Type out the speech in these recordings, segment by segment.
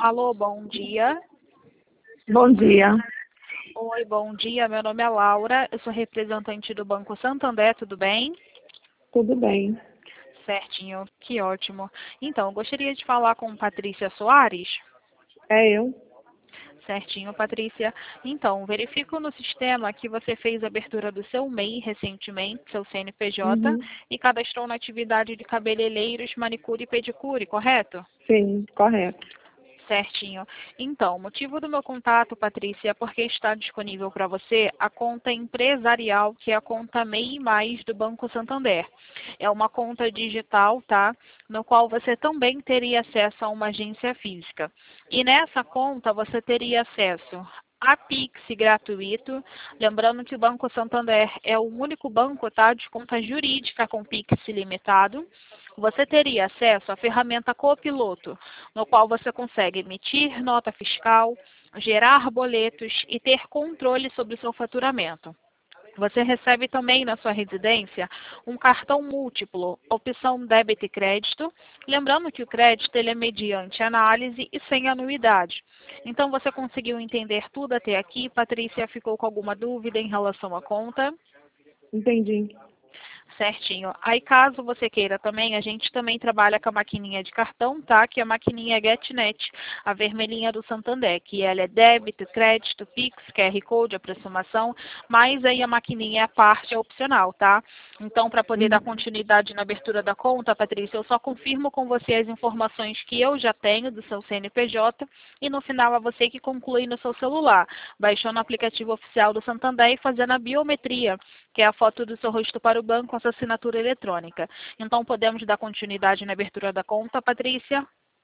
Alô, bom dia. Bom dia. Oi, bom dia. Meu nome é Laura. Eu sou representante do Banco Santander, tudo bem? Tudo bem. Certinho, que ótimo. Então, eu gostaria de falar com Patrícia Soares. É eu? Certinho, Patrícia. Então, verifico no sistema que você fez a abertura do seu MEI recentemente, seu CNPJ, Uhum. e cadastrou na atividade de cabeleireiros, manicure e pedicure, correto? Sim, correto. Certinho. Então, o motivo do meu contato, Patrícia, é porque está disponível para você a conta empresarial, que é a conta MEI Mais do Banco Santander. É uma conta digital, tá? No qual você também teria acesso a uma agência física. E nessa conta você teria acesso a Pix gratuito. Lembrando que o Banco Santander é o único banco, tá, de conta jurídica com Pix ilimitado. Você teria acesso à ferramenta Copiloto, no qual você consegue emitir nota fiscal, gerar boletos e ter controle sobre o seu faturamento. Você recebe também na sua residência um cartão múltiplo, opção débito e crédito. Lembrando que o crédito ele é mediante análise e sem anuidade. Então, você conseguiu entender tudo até aqui? Patrícia, ficou com alguma dúvida em relação à conta? Entendi. Certinho. Aí, caso você queira também, a gente também trabalha com a maquininha de cartão, tá? Que é a maquininha GetNet, a vermelhinha do Santander, que ela é débito, crédito, Pix, QR Code, aproximação, mas aí a maquininha é a parte, é opcional, tá? Então, para poder dar continuidade na abertura da conta, Patrícia, eu só confirmo com você as informações que eu já tenho do seu CNPJ e no final é você que conclui no seu celular, baixando o aplicativo oficial do Santander e fazendo a biometria, que é a foto do seu rosto para o banco com essa assinatura eletrônica. Então, podemos dar continuidade na abertura da conta, Patrícia?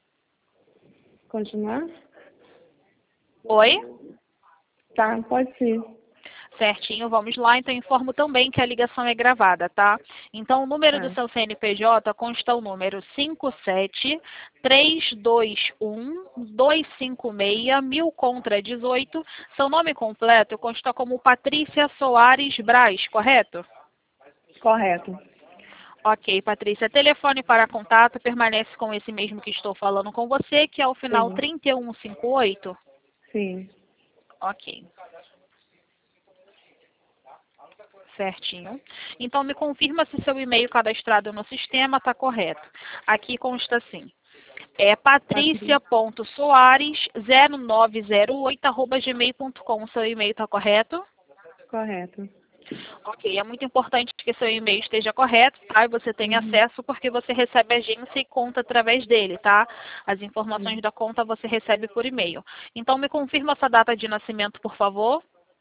Continuar? Oi? Tá, pode ser. Certinho, vamos lá. Então, informo também que a ligação é gravada, tá? Então, o número do Tá. seu CNPJ consta o número 57-321-256, 1000 contra 18. Seu nome completo consta como Patrícia Soares Braz, correto? Correto. Ok, Patrícia. Telefone para contato permanece com esse mesmo que estou falando com você, que é o final Sim. 3158? Sim. Ok. Certinho. Então, me confirma se seu e-mail cadastrado no sistema está correto. Aqui consta assim. É Patrícia. patricia.soares0908@gmail.com. Seu e-mail está correto? Correto. Ok, é muito importante que seu e-mail esteja correto, tá? E você tenha Uhum. acesso porque você recebe agência e conta através dele, tá? As informações Sim. da conta você recebe por e-mail. Então, me confirma essa data de nascimento, por favor.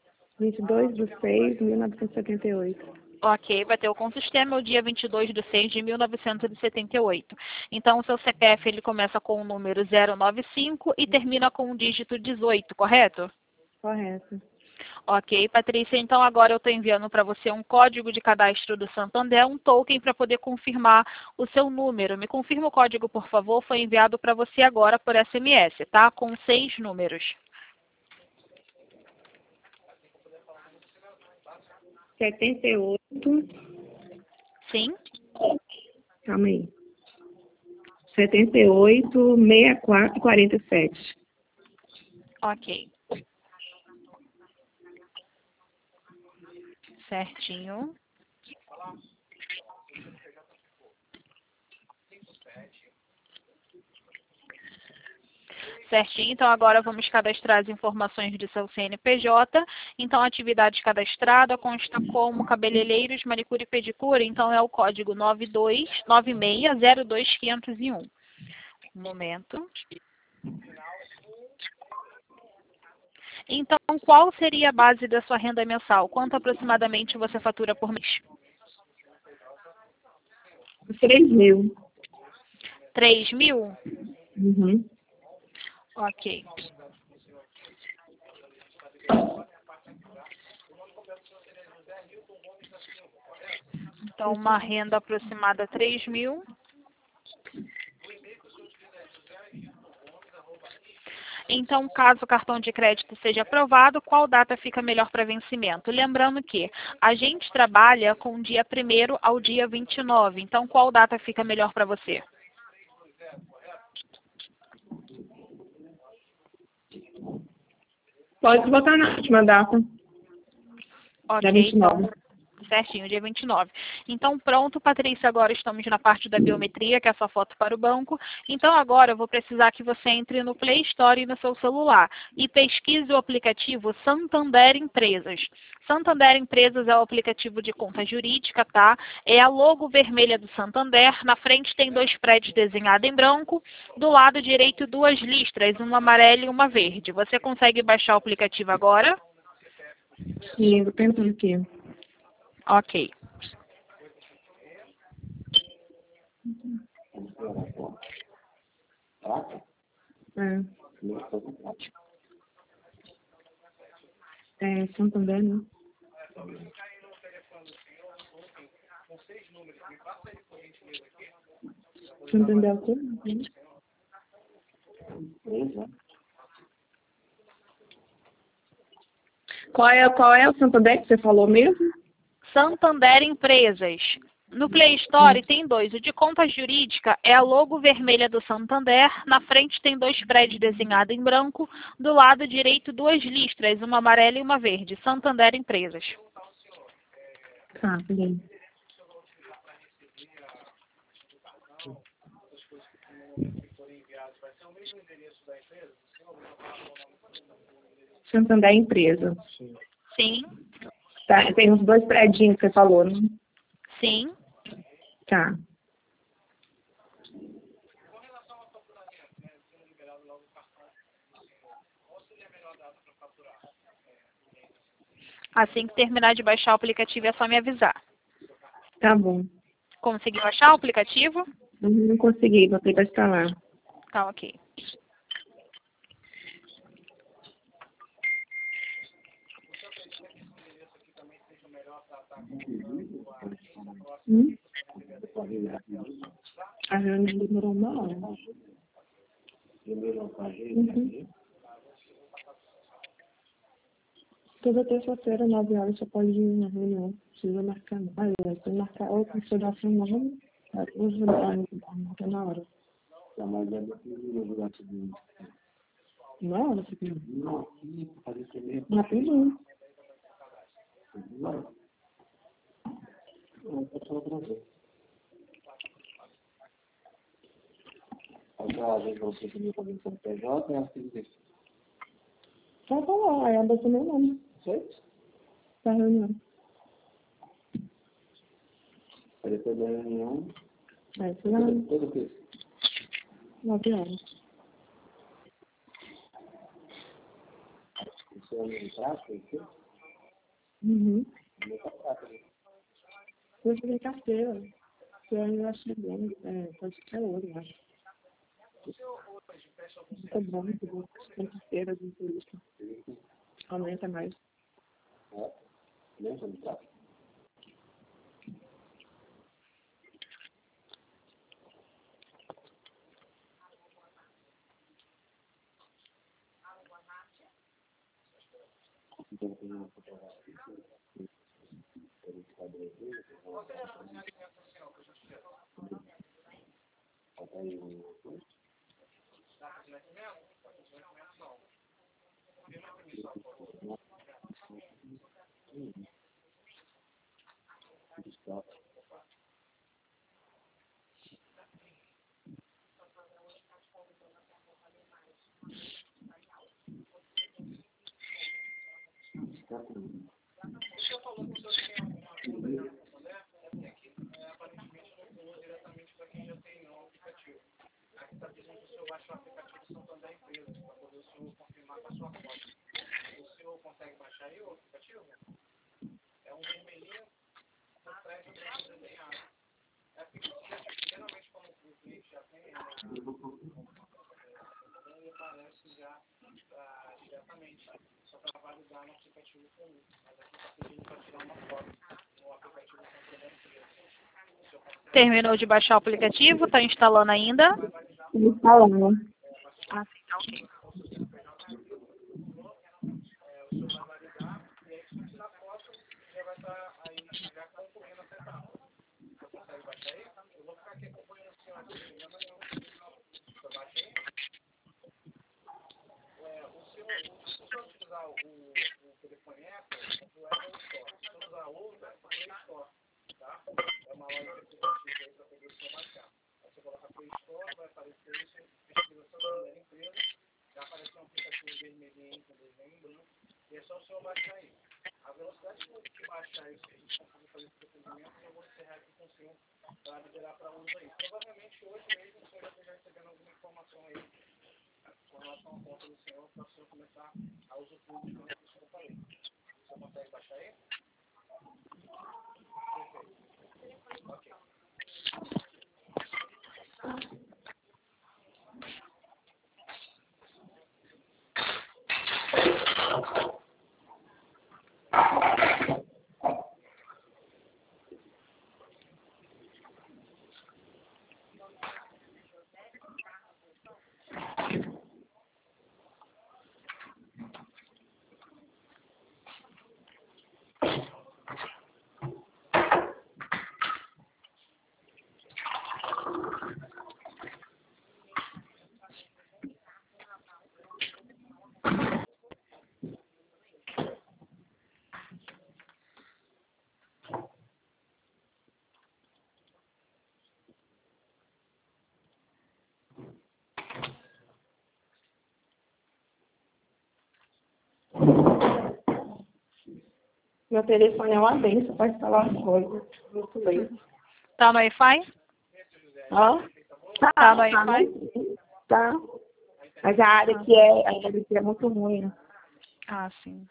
22/6/1978. Ok, vai ter o com sistema o dia 22/6/1978. Então, o seu CPF ele começa com o número 095 e termina com o dígito 18, correto? Correto. Ok, Patrícia, então agora eu estou enviando para você um código de cadastro do Santander, um token para poder confirmar o seu número. Me confirma o código, por favor, foi enviado para você agora por SMS, tá? Com 6 números. 78. Sim? Calma aí. 78/64/47. Ok. Certinho. Certinho, então agora vamos cadastrar as informações do seu CNPJ. Então, a atividade cadastrada consta como cabeleireiros, manicure e pedicure, então é o código 9296025001. Um momento. Então, qual seria a base da sua renda mensal? Quanto aproximadamente você fatura por mês? 3.000. 3.000? Uhum. Ok. Então, uma renda aproximada 3.000. Então, caso o cartão de crédito seja aprovado, qual data fica melhor para vencimento? Lembrando que a gente trabalha com o dia 1º ao dia 29. Então, qual data fica melhor para você? Pode botar na última data. Ok, Dia 29. então, certinho, dia 29. Então, pronto, Patrícia, agora estamos na parte da biometria, que é a sua foto para o banco. Então, agora eu vou precisar que você entre no Play Store e no seu celular e pesquise o aplicativo Santander Empresas. Santander Empresas é o aplicativo de conta jurídica, tá? É a logo vermelha do Santander. Na frente tem 2 prédios desenhados em branco. Do lado direito, 2 listras, uma amarela e uma verde. Você consegue baixar o aplicativo agora? Sim, eu tô pensando aqui. Ok. É. É Santander, né? Santander é o quê? Qual é o Santander que você falou mesmo? Santander Empresas. No Play Store tem 2. O de conta jurídica é a logo vermelha do Santander. Na frente tem 2 prédios desenhados em branco. Do lado direito, 2 listras, uma amarela e uma verde. Santander Empresas. Tá, beleza. Santander Empresa. Sim, Tá, tem os 2 prédios que você falou, né? sim. Tá. Assim que terminar de baixar o aplicativo é só me avisar. Tá bom. Conseguiu baixar o aplicativo? Não consegui, vou ter que instalar. Tá, ok. Hum? A reunião demorou 1 hora. Uhum. Toda terça-feira, 9 horas, você pode ir na reunião. Precisa marcar. Aliás, se marcar outra, você dá seu nome. Eu vou marcar na hora. Na hora, você quer? Rapidinho. Só falar, aí anda com meu nome. Certo? Pra reunião. Aí depois da reunião. Aí você vai. 9 horas. Uhum. Eu cheguei carteira. Eu achei bem. Pode ser outro, eu acho. Muito bom, muito bom. Tem carteira de entrevista. Aumenta mais. Terminou de baixar o aplicativo? Está instalando ainda? Instalando. Ah, sim, tá ok. senhor baixar aí. A velocidade que baixar isso aí, conseguir fazer esse procedimento, eu vou encerrar aqui com o senhor para liberar para uso aí. Provavelmente hoje mesmo o senhor já esteja recebendo alguma informação aí com relação à conta do senhor, para o senhor começar a usufruir de tudo que o senhor falei. O senhor consegue baixar aí? Perfeito. Ok. Meu telefone é uma benção para instalar as coisas. Muito bem. Tá no Wi-Fi? Ó. Tá no Wi-Fi? Tá. Mas a área aqui é muito ruim. Né? Ah, sim.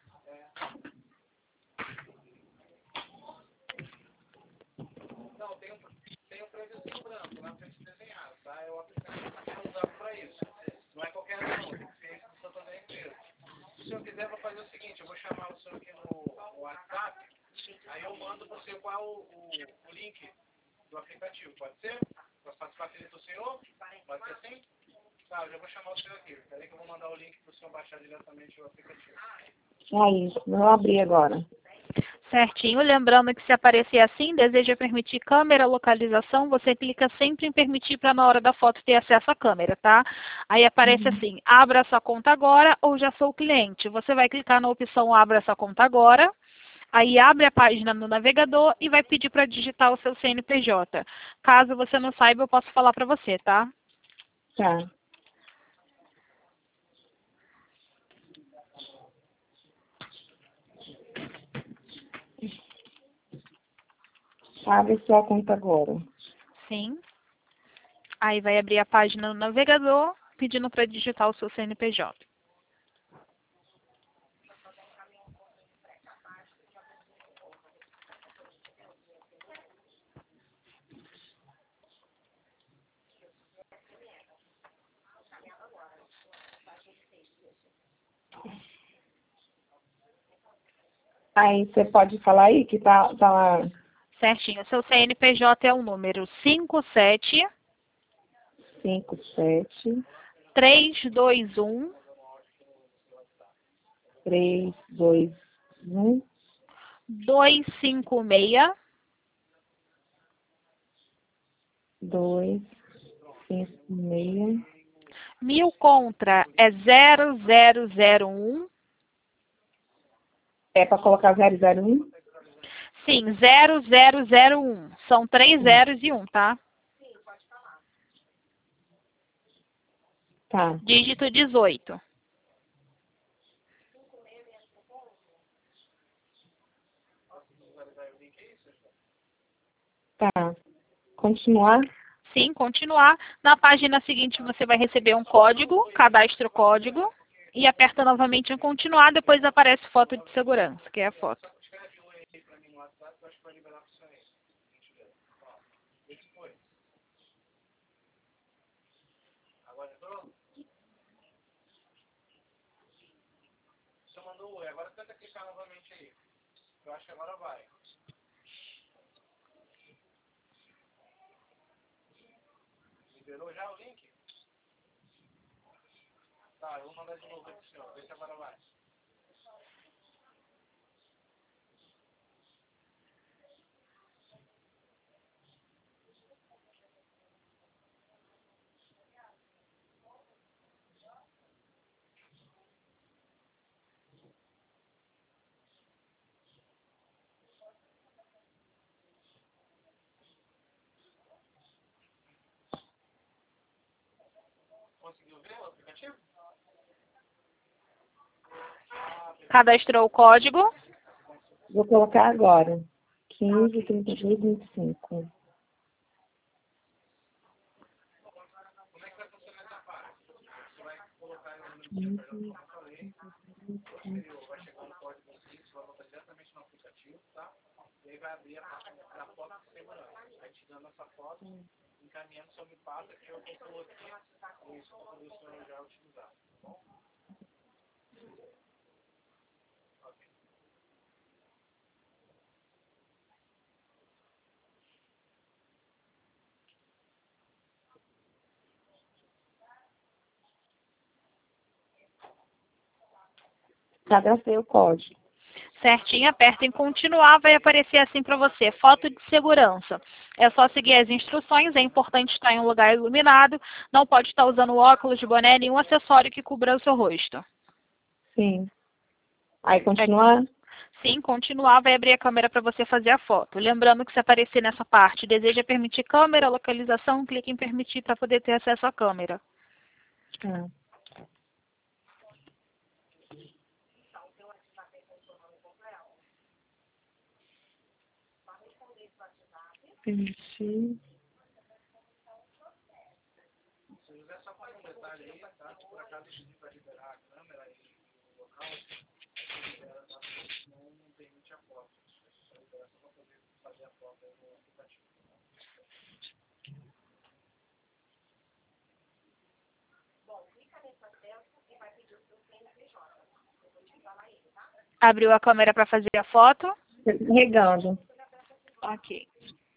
Não, tem um previewzinho branco na frente desenhado, tá? É o aplicativo que é usado para isso. Não é qualquer um, tem que ser esse do Santander inteiro. Se o senhor quiser, vou fazer o seguinte, eu vou chamar o senhor aqui no WhatsApp, aí eu mando para você qual o link do aplicativo, pode ser? Para facilitar o senhor? Pode ser assim? Tá, eu já vou chamar o senhor aqui. Peraí que eu vou mandar o link para o senhor baixar diretamente o aplicativo. Aí, vou abrir agora. Certinho. Lembrando que se aparecer assim, deseja permitir câmera, localização, você clica sempre em permitir para na hora da foto ter acesso à câmera, tá? Aí aparece assim, abra sua conta agora ou já sou cliente. Você vai clicar na opção abra sua conta agora. Aí abre a página no navegador e vai pedir para digitar o seu CNPJ. Caso você não saiba, eu posso falar para você, tá? Tá. Abre sua conta agora. Sim. Aí vai abrir a página no navegador pedindo para digitar o seu CNPJ. Aí você pode falar aí que tá lá. Certinho. O seu CNPJ é o número 57 57 321 3 2 1 256 2 5 6. Mil contra é 0001. É para colocar 001? Sim, 0001. São 3 zeros e 1, tá? Tá. Dígito 18. Tá. Continuar? Sim, continuar. Na página seguinte você vai receber um código, cadastre o código, e aperta novamente em continuar, depois aparece foto de segurança, que é a foto. Escreve um aí para mim no WhatsApp, eu acho que vai liberar para o senhor aí. Esse foi. Agora entrou? O senhor mandou o E. Agora tenta clicar novamente aí. Eu acho que agora vai. Liberou já o link? Tá, eu vou mandar de novo aí pro senhor. Vê se agora vai. Conseguiu ver o aplicativo? Cadastrou o código? Vou colocar agora. 15, 32, 25. Vai chegar um código assim, você vai botar diretamente no aplicativo, tá? E aí vai abrir a parte da foto de segurança. Aí te dando essa foto, encaminhando, só me passa que eu concluo aqui isso para poder o senhor já utilizar, tá bom? Ok. Cadastrei o código. Certinho, aperta em continuar, vai aparecer assim para você, foto de segurança. É só seguir as instruções, é importante estar em um lugar iluminado, não pode estar usando óculos, boné, nenhum acessório que cubra o seu rosto. Sim. Aí continuar? Sim, continuar, vai abrir a câmera para você fazer a foto. Lembrando que se aparecer nessa parte, deseja permitir câmera, localização, clique em permitir para poder ter acesso à câmera. Tá. Permitir. Se quiser só mais um detalhe aí, tá? Se por acaso pedir para liberar a câmera e o local, libera, tá? Não permite a foto. Só libera só para poder fazer a foto aí no aplicativo. Abriu a câmera para fazer a foto? Regando. Ok.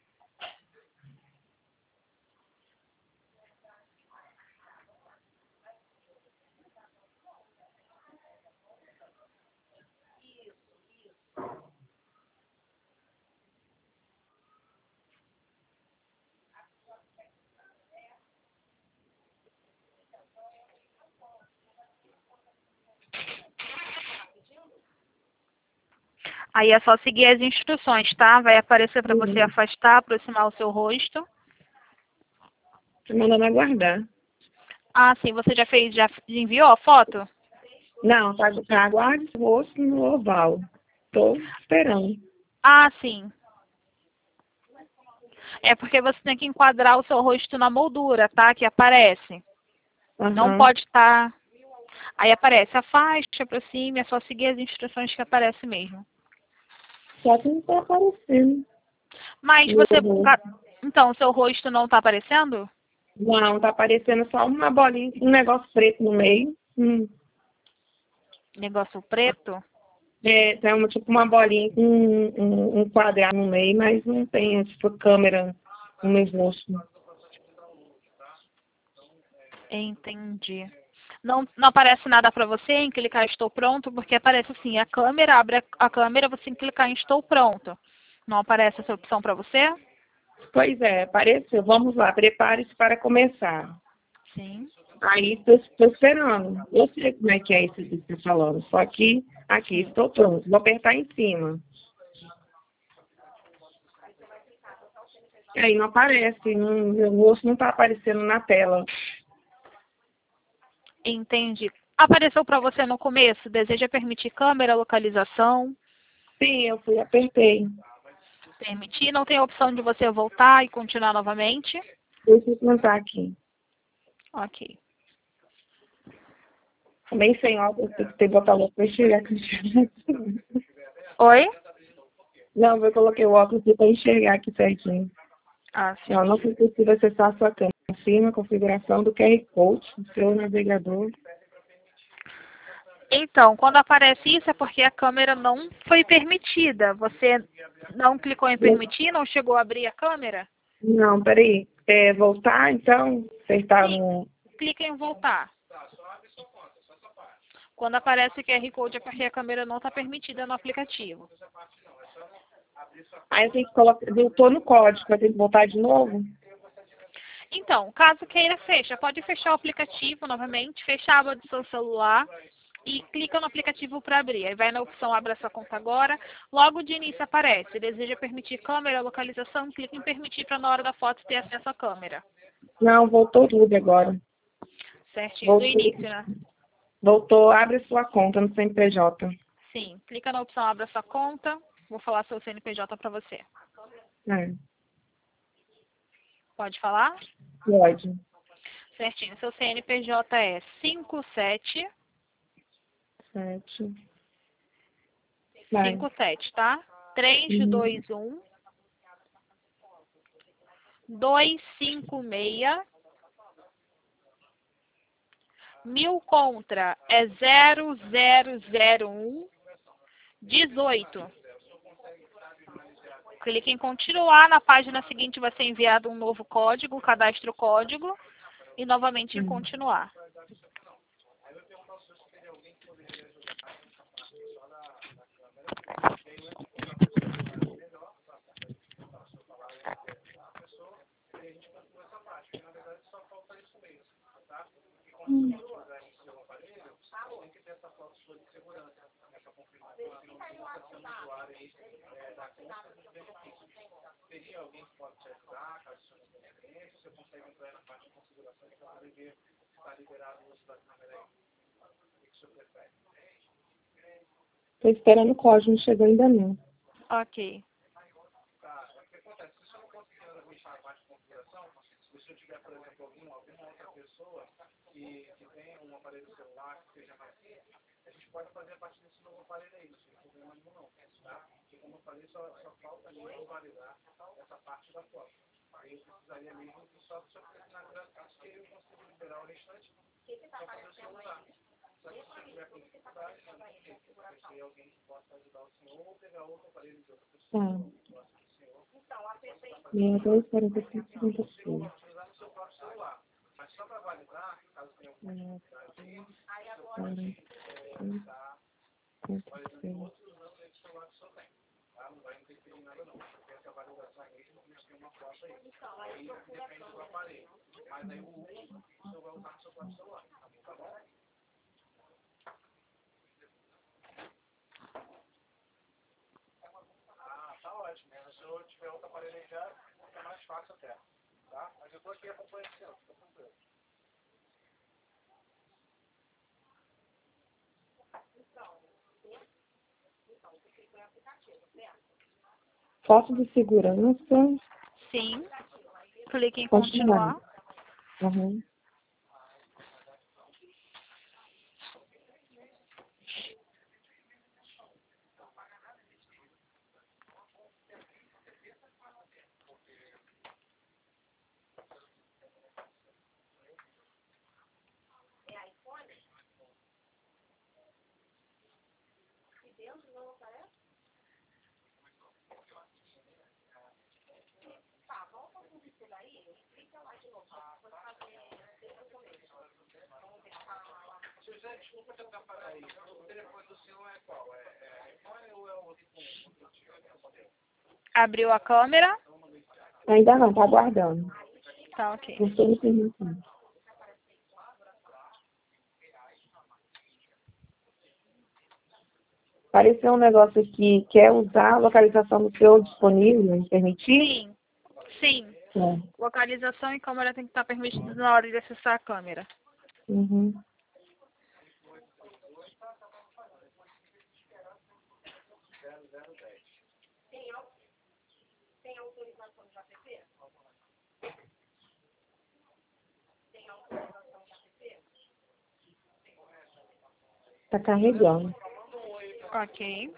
Aí é só seguir as instruções, tá? Vai aparecer para você afastar, aproximar o seu rosto. Tô mandando aguardar. Ah, sim, você já fez, já enviou a foto? Não, tá aguarde o rosto no oval. Tô esperando. Ah, sim. É porque você tem que enquadrar o seu rosto na moldura, tá? Que aparece. Não Aham. pode estar... Aí aparece, afaste, aproxime, é só seguir as instruções que aparece mesmo. Só que não tá aparecendo. Mas Meu você... rosto. Então, o seu rosto não tá aparecendo? Não, tá aparecendo só uma bolinha, um negócio preto no meio. Negócio preto? É, tem tipo uma bolinha com um quadrado no meio, mas não tem, tipo, câmera no meu rosto. Entendi. Não aparece nada para você em clicar em estou pronto, porque aparece assim, a câmera, abre a câmera, você tem que clicar em estou pronto. Não aparece essa opção para você? Pois é, apareceu. Vamos lá, prepare-se para começar. Sim. Aí, estou esperando. Eu sei como é que é isso que você está falando. Só que, aqui, Sim. estou pronto. Vou apertar em cima. E aí não aparece, meu rosto não está aparecendo na tela. Entendi. Apareceu para você no começo? Deseja permitir câmera, localização? Sim, eu fui, apertei. Permitir. Não tem a opção de você voltar e continuar novamente? Deixa eu plantar aqui. Ok. Também sem óculos, tem que ter botar o óculos para enxergar aqui. Oi? Não, eu coloquei o óculos para enxergar aqui certinho. Ah, sim. Não foi possível acessar a sua câmera. Acima, configuração do QR Code do seu navegador. Então, quando aparece isso é porque a câmera não foi permitida. Você não clicou em permitir, não chegou a abrir a câmera? Não, peraí. Voltar, então? Acertar Sim, no... clica em voltar. Quando aparece o QR Code é porque a câmera não está permitida no aplicativo. Aí eu tenho que colocar... Voltou no código, vai ter que voltar de novo? Então, caso queira, fecha. Pode fechar o aplicativo novamente, fecha a aba do seu celular e clica no aplicativo para abrir. Aí vai na opção Abra sua conta agora. Logo de início aparece, deseja permitir câmera, localização, clica em permitir para na hora da foto ter acesso à câmera. Não, voltou tudo agora. Certinho, do Voltou, início, né? voltou, abre sua conta no CNPJ. Sim. Clica na opção Abra sua conta. Vou falar seu CNPJ para você. É, Pode falar? pode. Certinho. Seu CNPJ é 57, 7. Vai. 57, tá? 321 256 1000 contra é 0001 18. Clique em continuar. Na página seguinte vai ser enviado um novo código, cadastre o código e novamente em continuar. Teria alguém que pode te ajudar, caso você não tenha experiência, você consegue entrar na parte de configuração e você vai ver se está liberado o uso da câmera aí. O que você prefere? Tô esperando o código, não chegou ainda não. Ok. Tá, o que acontece? Se você não conseguir mexer na parte de configuração, se você tiver, por exemplo, alguma outra pessoa que tem um aparelho celular que seja mais simples, a gente pode fazer a partir desse novo aparelho aí, não tem problema nenhum não, tá? Porque como eu falei, só falta mesmo validar essa parte da foto. Aí eu precisaria mesmo que só finalizar as partes que eu consigo liberar o restante só fazer o celular. Só que se você tiver com dificuldade, vai ter alguém que possa ajudar o senhor ou pegar outro aparelho de outra pessoa. Tá. Eu tô esperando que você pergunta Você pode utilizar no seu próprio celular. Mas só para validar, caso tenha alguma dificuldade aí, você pode estar validando outros usando esse celular que o senhor tem. Tá? Não vai interferir em nada não. Porque essa validação é mesmo que a gente tem uma foto aí. Aí depende do aparelho. Mas aí o uso o senhor vai usar no seu próprio celular. Tá bom? Tá ótimo. Se o senhor tiver outro aparelho aí já, fica mais fácil até. Tá? Mas eu tô aqui acompanhando o senhor, fica tranquilo. foto de segurança. Sim. Clique em Continuar. continuar. Uhum. Desculpa te atrapalhar aí. O telefone do senhor é qual? É iPhone ou é o outro modelo? Abriu a câmera. Ainda não, tá aguardando. Tá, ok. Não sei me perguntando. Apareceu um negócio aqui, quer usar a localização do seu disponível, permitir? Sim. Sim. É. Localização e câmera tem que estar permitido na hora de acessar a câmera. Uhum. Tá carregando. Ok.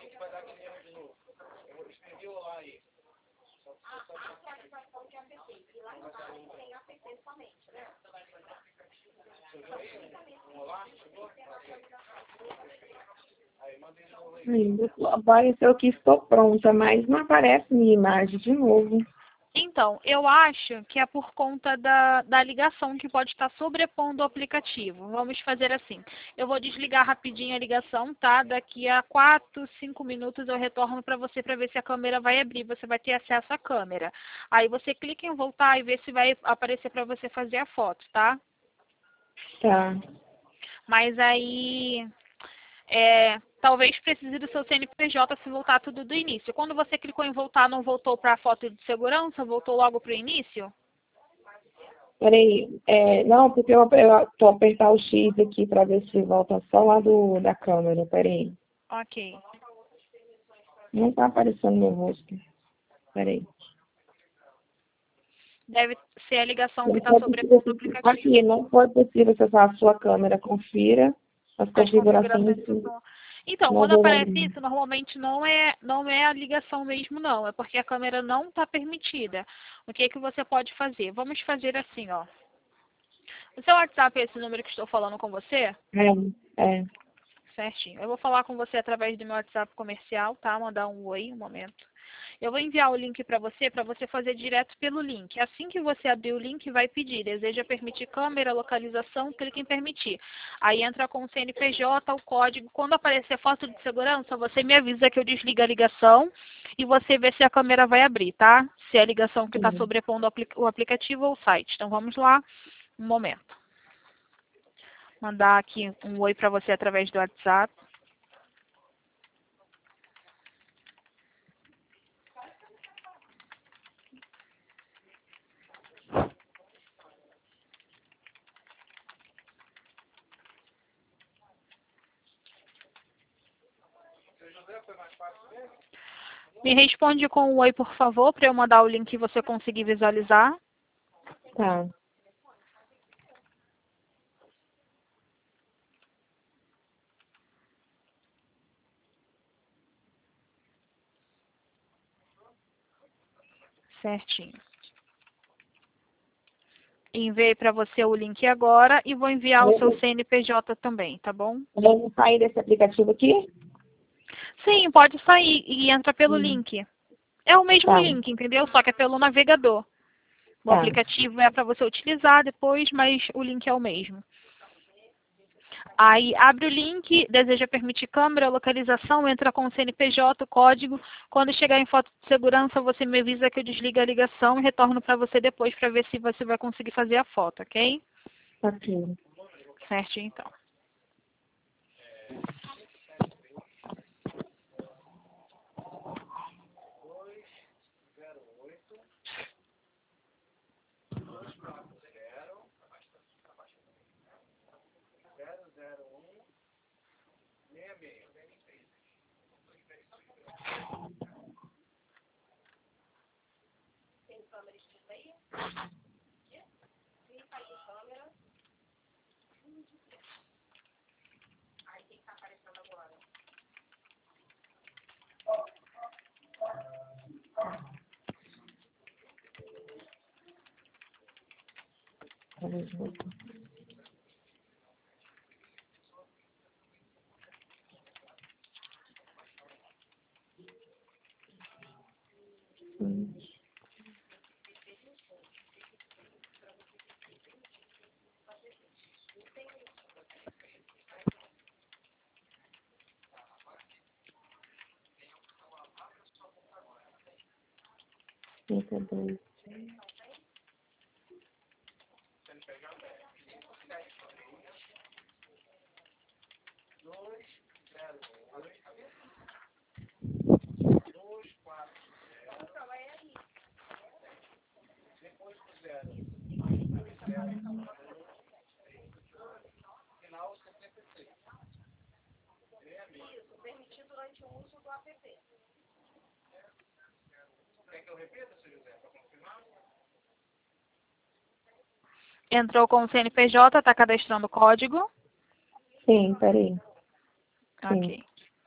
Ainda apareceu que estou pronta, mas não aparece minha imagem de novo. Então, eu acho que é por conta da ligação que pode estar sobrepondo o aplicativo. Vamos fazer assim. Eu vou desligar rapidinho a ligação, tá? Daqui a 4, 5 minutos eu retorno para você para ver se a câmera vai abrir. Você vai ter acesso à câmera. Aí você clica em voltar e vê se vai aparecer para você fazer a foto, tá? Tá. Mas aí... talvez precise do seu CNPJ se voltar tudo do início. Quando você clicou em voltar, não voltou para a foto de segurança? Voltou logo para o início? Peraí. Não, porque eu tô apertar o X aqui pra ver se volta só lá da câmera. Peraí. Ok. Não tá aparecendo meu rosto. Peraí. Deve ser a ligação que Não está foi sobrepondo o possível, aplicativo. aqui, não foi possível acessar a sua câmera. Confira as As configurações configurações do som. Então, no quando aparece Google. isso, normalmente não é a ligação mesmo, não. É porque a câmera não está permitida. O que você pode fazer? Vamos fazer assim, ó. O seu WhatsApp é esse número que estou falando com você? É. Certinho. Eu vou falar com você através do meu WhatsApp comercial, tá? Mandar um oi, um momento. Eu vou enviar o link para você fazer direto pelo link. Assim que você abrir o link, vai pedir, deseja permitir câmera, localização, clique em permitir. Aí entra com o CNPJ, o código. Quando aparecer foto de segurança, você me avisa que eu desligo a ligação e você vê se a câmera vai abrir, tá? Se é a ligação que está Sim. sobrepondo o aplicativo ou o site. Então vamos lá, um momento. Mandar aqui um oi para você através do WhatsApp. Me responde com um oi, por favor, para eu mandar o link e você conseguir visualizar. Tá. Certinho. Enviei para você o link agora e vou enviar o seu CNPJ também, tá bom? Vamos sair desse aplicativo aqui? Sim, pode sair e entra pelo link. É o mesmo Tá, link, entendeu? Só que é pelo navegador. O tá. aplicativo é para você utilizar depois, mas o link é o mesmo. Aí abre o link, deseja permitir câmera, localização, entra com o CNPJ, o código. Quando chegar em foto de segurança, você me avisa que eu desligo a ligação e retorno para você depois para ver se você vai conseguir fazer a foto, ok? Aqui. Certo, então. Entrou com o CNPJ, está cadastrando o código. Sim, peraí. Sim. Ok.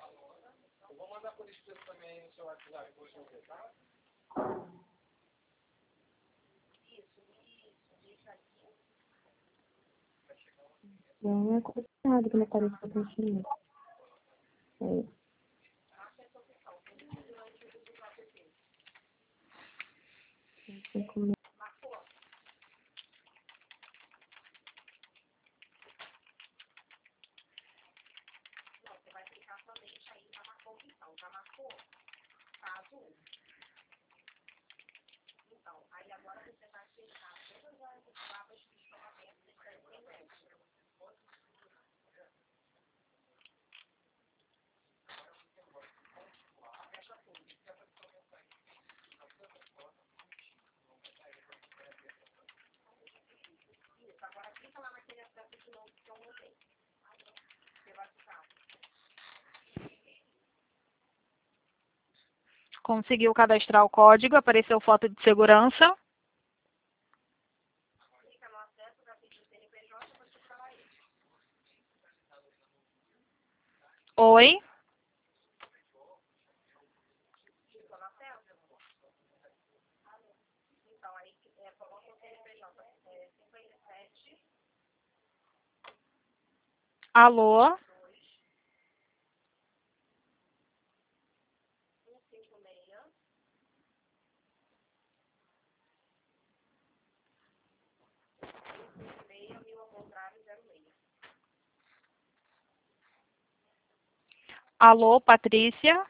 Não é coisa errada que não aparece pra continua. É. Tem como- Conseguiu cadastrar o código, apareceu foto de segurança. Oi? Alô? Alô, Patrícia?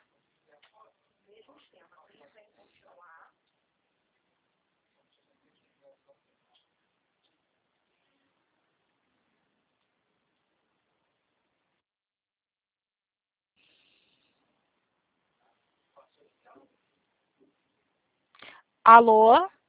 Alô?